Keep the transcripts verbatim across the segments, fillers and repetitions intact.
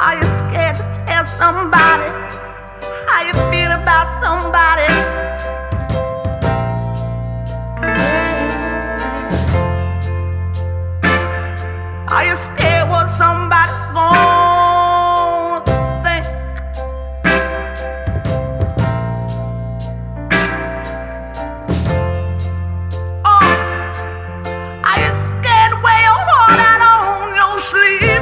Are you scared to tell somebody how you feel about somebody? Are you scared what somebody's gonna think? Oh, are you scared to wear your heart out on your sleeve?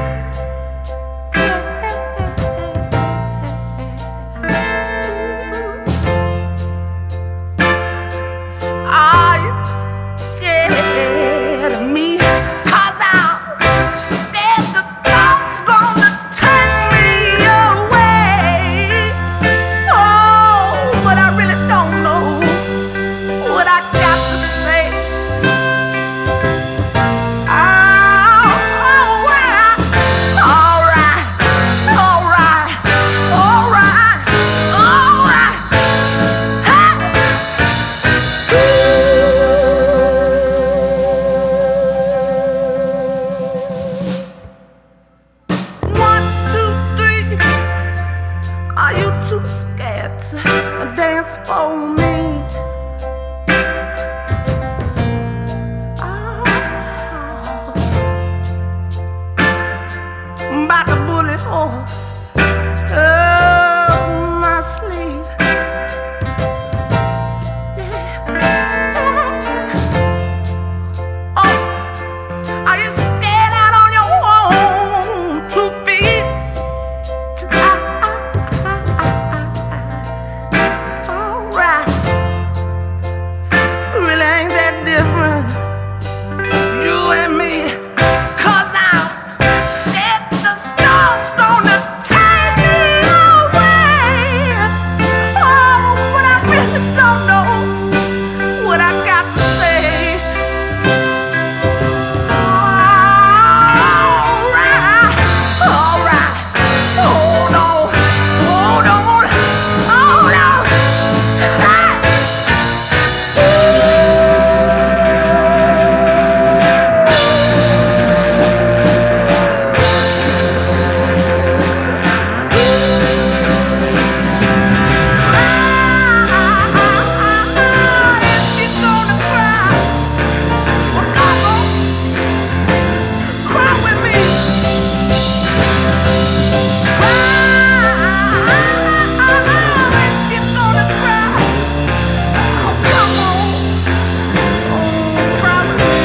Are you scared of me? 'Cause I'm scared the thoughts gonna take me away. Oh, but I really don't know what I got to say. Oh, alright, alright, alright, alright, alright. One, two, three. Are you too scared to dance for me? Oh, about the bullet hole up my sleeve. Yeah. Oh, are you scared out on your own two feet? Alright, really ain't that different, you and me. 'Cause I'm scared the stars gonna take me away. Oh, but I really don't know what I got to say. Alright, alright, hold on, hold on, hold on. You're gonna cry, well, come on, cry with me. If you're gonna cry, oh, come on, oh, cry with me.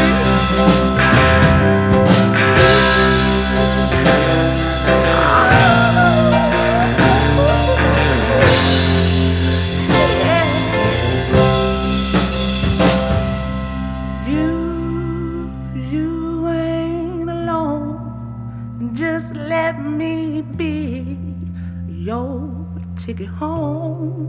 You, you ain't alone. Just let me be your ticket home.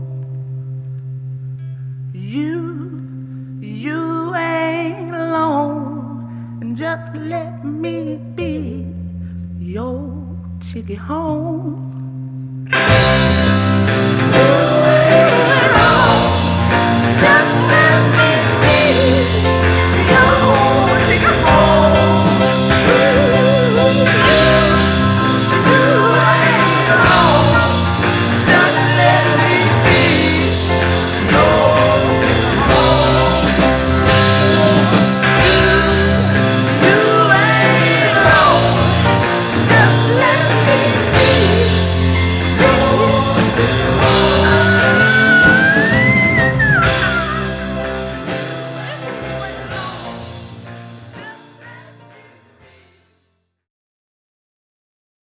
You, you ain't alone. Just let me be your ticket home.